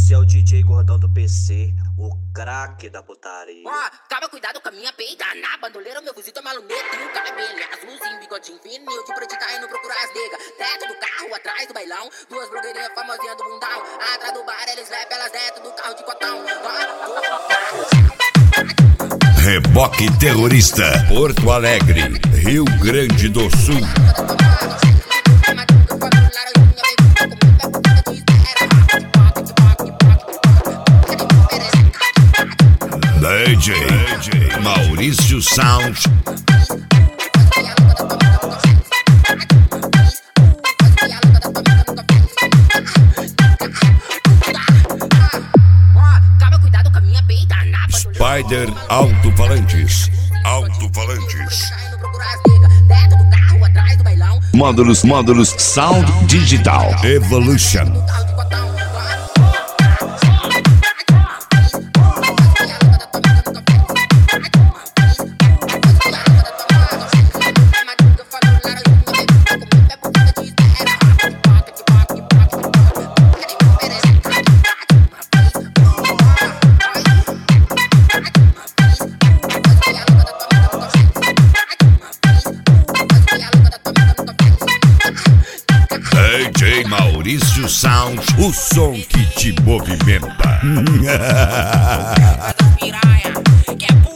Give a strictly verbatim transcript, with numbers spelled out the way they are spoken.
Esse é o D J gordão do P C, o craque da putaria. Ó, oh, toma cuidado com a minha peita. Na bandoleira, meu fuzil toma luneta. E o cabelo azulzinho, bigodinho fininho. De preto tá indo procurar as nega. Teto do carro, atrás do bailão. Duas blogueirinhas famosinhas do mundão. Atrás do bar, eles levam elas dentro do carro de cotão. Reboque Terrorista, Porto Alegre, Rio Grande do Sul. D J, D J Maurício Sound. Spider Alto-Falantes. Alto-Falantes. Módulos, módulos Sound Digital Evolution. D J Maurício Sound, o som que te movimenta.